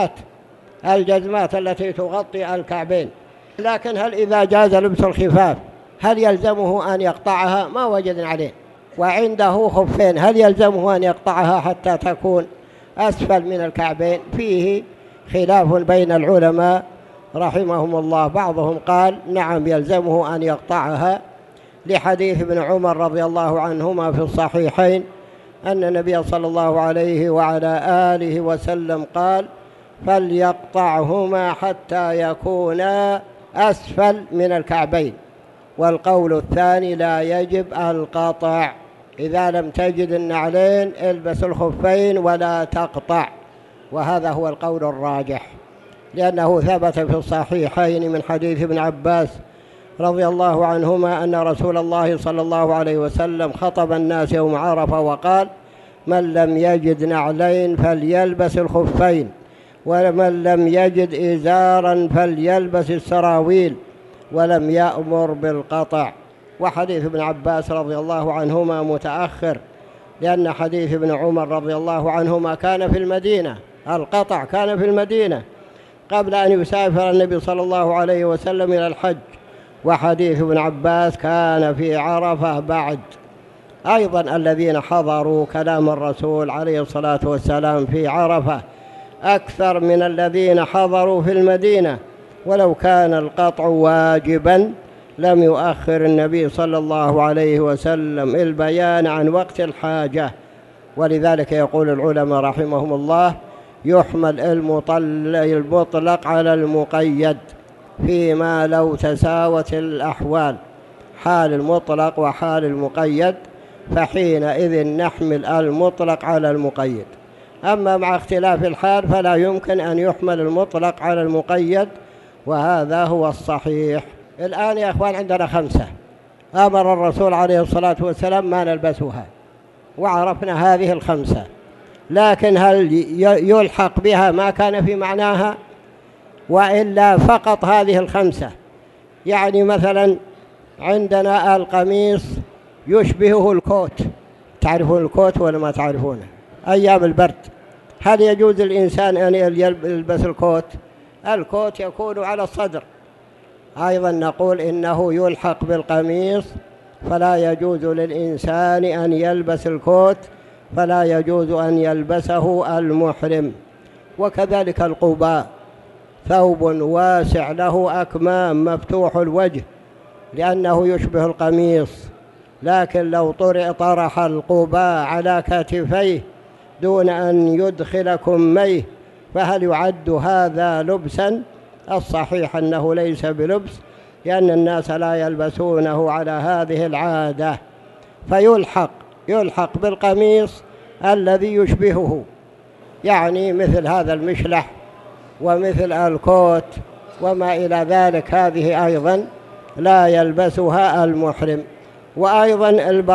الجزمات التي تغطي الكعبين. لكن هل إذا جاز لبس الخفاف هل يلزمه أن يقطعها؟ ما وجدنا عليه. وعنده خفين هل يلزمه أن يقطعها حتى تكون أسفل من الكعبين؟ فيه خلاف بين العلماء رحمهم الله. بعضهم قال نعم يلزمه أن يقطعها، لحديث ابن عمر رضي الله عنهما في الصحيحين أن النبي صلى الله عليه وعلى آله وسلم قال: فليقطعهما حتى يكونا أسفل من الكعبين. والقول الثاني لا يجب القطع، إذا لم تجد النعلين البس الخفين ولا تقطع. وهذا هو القول الراجح، لأنه ثبت في الصحيحين من حديث ابن عباس رضي الله عنهما أن رسول الله صلى الله عليه وسلم خطب الناس يوم عرفة وقال: من لم يجد نعلين فليلبس الخفين، ومن لم يجد إزارا فليلبس السراويل، ولم يأمر بالقطع. وحديث ابن عباس رضي الله عنهما متأخر، لأن حديث ابن عمر رضي الله عنهما كان في المدينة، القطع كان في المدينة. قبل أن يسافر النبي صلى الله عليه وسلم إلى الحج، وحديث ابن عباس كان في عرفة بعد. أيضا الذين حضروا كلام الرسول عليه الصلاة والسلام في عرفة أكثر من الذين حضروا في المدينة، ولو كان القطع واجبا لم يؤخر النبي صلى الله عليه وسلم البيان عن وقت الحاجة. ولذلك يقول العلماء رحمهم الله: يحمل المطلق على المقيد فيما لو تساوت الأحوال، حال المطلق وحال المقيد، فحينئذ نحمل المطلق على المقيد. أما مع اختلاف الحال فلا يمكن أن يحمل المطلق على المقيد، وهذا هو الصحيح. الآن يا أخوان عندنا 5 أمر الرسول عليه الصلاة والسلام ما نلبسها، وعرفنا هذه 5، لكن هل يلحق بها ما كان في معناها وإلا فقط هذه 5؟ يعني مثلا عندنا القميص يشبهه الكوت، تعرفون الكوت ولا ما تعرفونه؟ أيام البرد هل يجوز الإنسان أن يلبس الكوت؟ الكوت يكون على الصدر. أيضا نقول إنه يلحق بالقميص، فلا يجوز للإنسان أن يلبس الكوت، فلا يجوز أن يلبسه المحرم. وكذلك القباء، ثوب واسع له أكمام مفتوح الوجه لأنه يشبه القميص، لكن لو طرح القباء على كتفيه دون أن يدخل كميه فهل يعد هذا لبسا؟ الصحيح أنه ليس بلبس، لأن الناس لا يلبسونه على هذه العادة، فيلحق بالقميص الذي يشبهه، يعني مثل هذا المشلح ومثل الكوت وما إلى ذلك، هذه أيضا لا يلبسها المحرم. وأيضا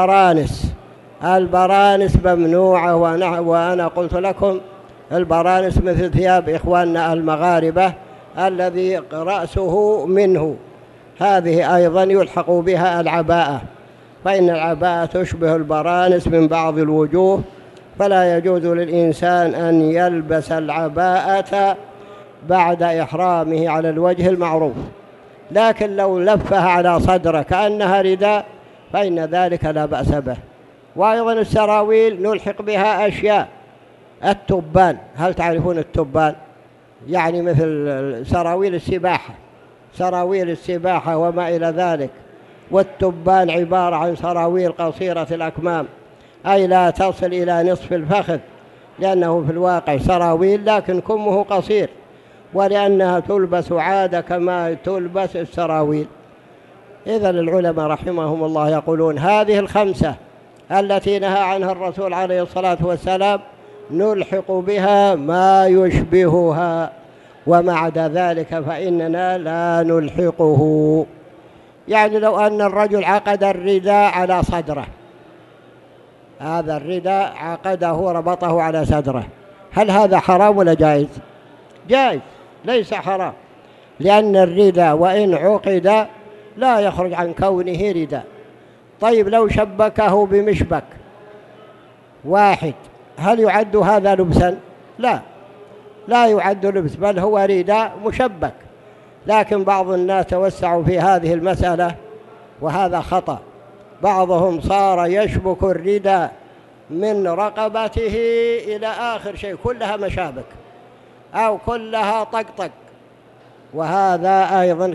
البرانس ممنوعة، وأنا قلت لكم البرانس مثل ثياب إخواننا المغاربة الذي رأسه منه، هذه أيضا يلحق بها العباءة، فإن العباءة تشبه البرانس من بعض الوجوه، فلا يجوز للإنسان أن يلبس العباءة بعد إحرامه على الوجه المعروف، لكن لو لفها على صدره كأنها رداء فإن ذلك لا بأس به. وأيضا السراويل نلحق بها أشياء، التبان، هل تعرفون التبان؟ يعني مثل سراويل السباحة وما إلى ذلك. والتبان عبارة عن سراويل قصيرة الأكمام، أي لا تصل إلى نصف الفخذ، لأنه في الواقع سراويل لكن كمه قصير، ولأنها تلبس عادة كما تلبس السراويل. إذن العلماء رحمهم الله يقولون هذه 5 التي نهى عنها الرسول عليه الصلاة والسلام نلحق بها ما يشبهها، وما عدا ذلك فإننا لا نلحقه. يعني لو أن الرجل عقد الرداء على صدره، هذا الرداء عقده وربطه على صدره، هل هذا حرام ولا جائز؟ جائز، ليس حرام، لأن الرداء وإن عقد لا يخرج عن كونه رداء. طيب لو شبكه بمشبك واحد هل يعد هذا لبسا؟ لا يعد لبس، بل هو رداء مشبك. لكن بعض الناس توسعوا في هذه المسألة وهذا خطأ، بعضهم صار يشبك الرداء من رقبته إلى آخر شيء كلها مشابك أو كلها طقطق، وهذا أيضا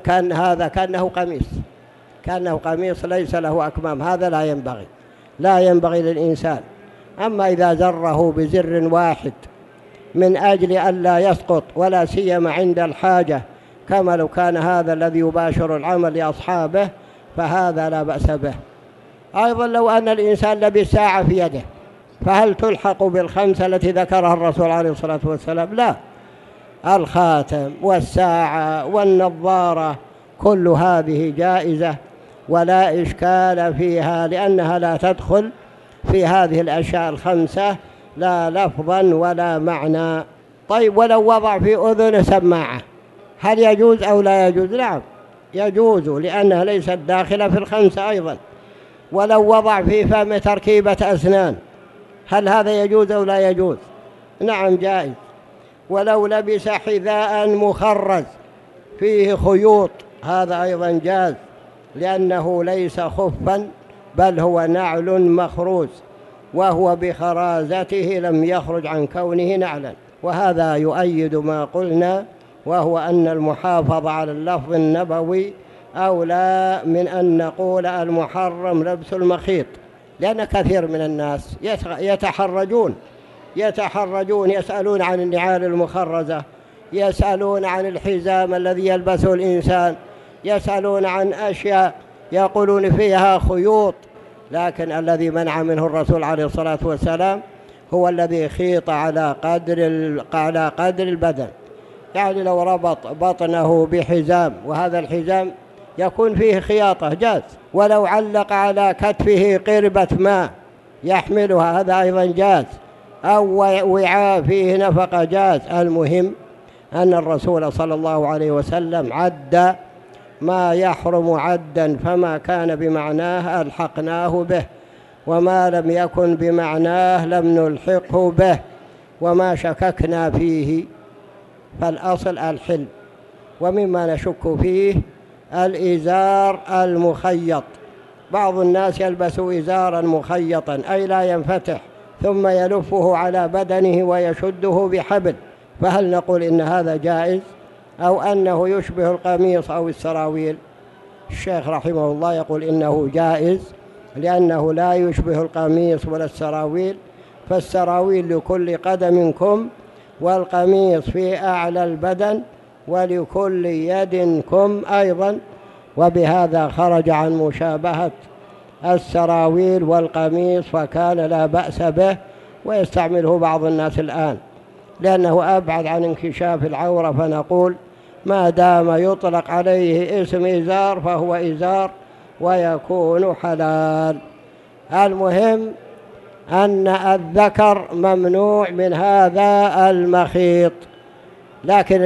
كأنه قميص ليس له أكمام، هذا لا ينبغي للإنسان. أما إذا زره بزر واحد من أجل ألا يسقط، ولا سيما عند الحاجة كما لو كان هذا الذي يباشر العمل لأصحابه، فهذا لا بأس به. أيضا لو أن الإنسان لبس ساعة في يده فهل تلحق بال5 التي ذكرها الرسول عليه الصلاة والسلام؟ لا، الخاتم والساعة والنظارة كل هذه جائزة ولا إشكال فيها، لأنها لا تدخل في هذه الأشياء 5 لا لفظا ولا معنى. طيب ولو وضع في أذنه سماعة هل يجوز أو لا يجوز؟ نعم يجوز، لأنها ليست داخلة في 5 أيضا. ولو وضع في فم تركيبة أسنان هل هذا يجوز أو لا يجوز؟ نعم جائز. ولو لبس حذاء مخرز فيه خيوط هذا أيضا جاز، لأنه ليس خفا بل هو نعل مخروز، وهو بخرازته لم يخرج عن كونه نعلا. وهذا يؤيد ما قلنا، وهو أن المحافظة على اللفظ النبوي أولى من أن نقول المحرم لبس المخيط، لأن كثير من الناس يتحرجون يسألون عن النعال المخرزة، يسألون عن الحزام الذي يلبسه الإنسان، يسألون عن أشياء يقولون فيها خيوط، لكن الذي منع منه الرسول عليه الصلاة والسلام هو الذي خيط على قدر البدن. يعني لو ربط بطنه بحزام وهذا الحزام يكون فيه خياطة جاز، ولو علق على كتفه قربة ماء يحملها هذا أيضا جاز، أو وعاء فيه نفقة جاز. المهم أن الرسول صلى الله عليه وسلم عد ما يحرم عدا، فما كان بمعناه ألحقناه به، وما لم يكن بمعناه لم نلحقه به، وما شككنا فيه فالأصل الحل. ومما نشك فيه الإزار المخيط، بعض الناس يلبس إزارا مخيطا أي لا ينفتح ثم يلفه على بدنه ويشده بحبل، فهل نقول إن هذا جائز أو أنه يشبه القميص أو السراويل؟ الشيخ رحمه الله يقول إنه جائز، لأنه لا يشبه القميص ولا السراويل، فالسراويل لكل قدم كم، والقميص في أعلى البدن، ولكل يد كم أيضا، وبهذا خرج عن مشابهة السراويل والقميص، فكان لا بأس به ويستعمله بعض الناس الآن لأنه أبعد عن انكشاف العورة، فنقول ما دام يطلق عليه اسم إزار فهو إزار ويكون حلال. المهم أن الذكر ممنوع من هذا المخيط، لكن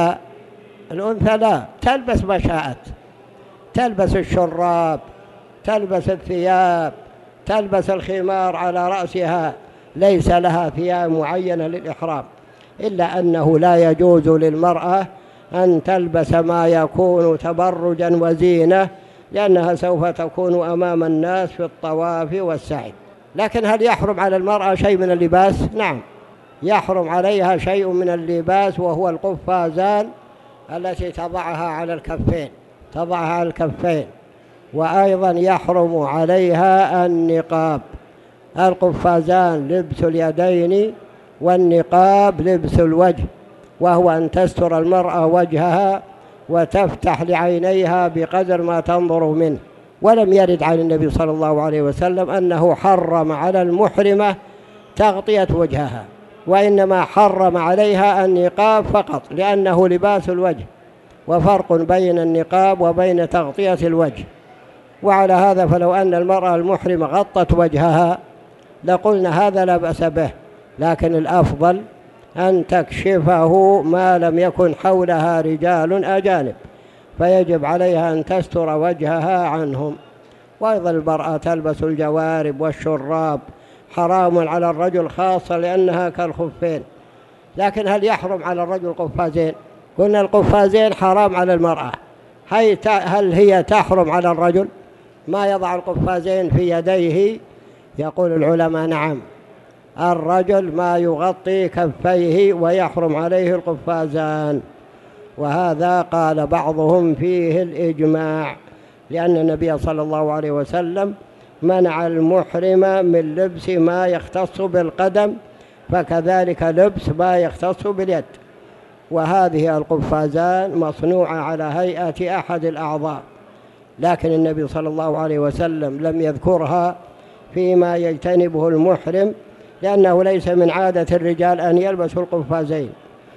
الأنثى لا، تلبس ما شاءت، تلبس الشراب، تلبس الثياب، تلبس الخمار على رأسها، ليس لها ثياب معينة للإحرام، إلا أنه لا يجوز للمرأة أن تلبس ما يكون تبرجا وزينة، لأنها سوف تكون أمام الناس في الطواف والسعي. لكن هل يحرم على المرأة شيء من اللباس؟ نعم، يحرم عليها شيء من اللباس، وهو القفازان التي تضعها على الكفين، وأيضا يحرم عليها النقاب. القفازان لبس اليدين، والنقاب لبس الوجه، وهو أن تستر المرأة وجهها وتفتح لعينيها بقدر ما تنظر منه. ولم يرد عن النبي صلى الله عليه وسلم أنه حرم على المحرمة تغطية وجهها، وإنما حرم عليها النقاب فقط، لأنه لباس الوجه، وفرق بين النقاب وبين تغطية الوجه. وعلى هذا فلو أن المرأة المحرمة غطت وجهها لقلنا هذا لا بأس به، لكن الأفضل أن تكشفه ما لم يكن حولها رجال أجانب، فيجب عليها أن تستر وجهها عنهم. وأيضا المرأة تلبس الجوارب والشراب، حرام على الرجل خاصة لأنها كالخفين. لكن هل يحرم على الرجل قفازين؟ قلنا القفازين حرام على المرأة، هل هي تحرم على الرجل ما يضع القفازين في يديه؟ يقول العلماء نعم، الرجل ما يغطي كفيه ويحرم عليه القفازان، وهذا قال بعضهم فيه الإجماع، لأن النبي صلى الله عليه وسلم منع المحرم من لبس ما يختص بالقدم، فكذلك لبس ما يختص باليد. وهذه القفازان مصنوعة على هيئة أحد الأعضاء، لكن النبي صلى الله عليه وسلم لم يذكرها فيما يجتنبه المحرم، لأنه ليس من عادة الرجال أن يلبسوا القفازين،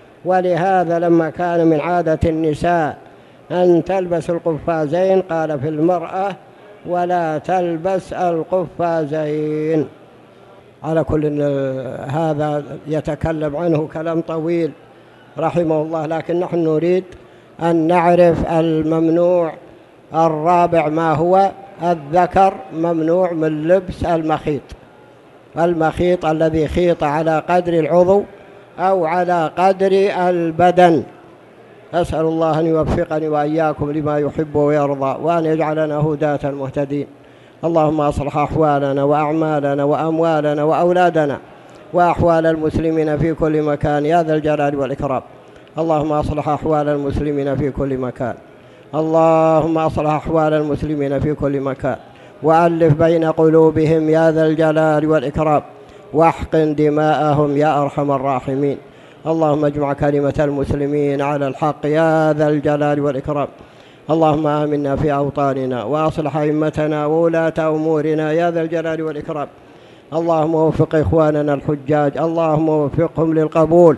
ولهذا لما كان من عادة النساء أن تلبس القفازين قال في المرأة ولا تلبس القفازين. على كل هذا يتكلم عنه كلام طويل رحمه الله، لكن نحن نريد أن نعرف الممنوع الرابع ما هو. الذكر ممنوع من لبس المخيط الذي خيط على قدر العضو أو على قدر البدن. أسأل الله أن يوفقني وإياكم لما يحب ويرضى، وأن يجعلنا هداة مهتدين. اللهم أصلح أحوالنا وأعمالنا وأموالنا وأولادنا وأحوال المسلمين في كل مكان يا ذا الجلال والإكرام. اللهم أصلح أحوال المسلمين في كل مكان. اللهم أصلح أحوال المسلمين في كل مكان، وألف بين قلوبهم يا ذا الجلال والإكرام، واحقن دماءهم يا أرحم الراحمين. اللهم اجمع كلمة المسلمين على الحق يا ذا الجلال والإكرام. اللهم آمنا في أوطاننا، وأصلح أئمتنا وولاة أمورنا يا ذا الجلال والإكرام. اللهم وفق إخواننا الحجاج، اللهم وفقهم للقبول،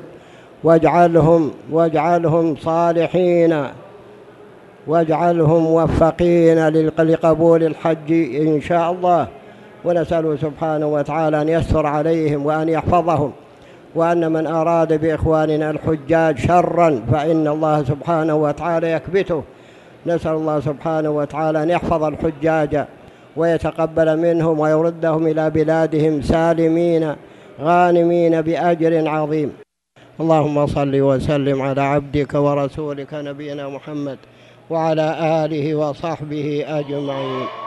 واجعلهم صالحين، واجعلهم موفقين لقبول الحج إن شاء الله. ونسأله سبحانه وتعالى أن يستر عليهم وأن يحفظهم، وأن من أراد بإخواننا الحجاج شرا فإن الله سبحانه وتعالى يكبته. نسأل الله سبحانه وتعالى أن يحفظ الحجاج ويتقبل منهم ويردهم إلى بلادهم سالمين غانمين بأجر عظيم. اللهم صل وسلم على عبدك ورسولك نبينا محمد وعلى آله وصحبه أجمعين.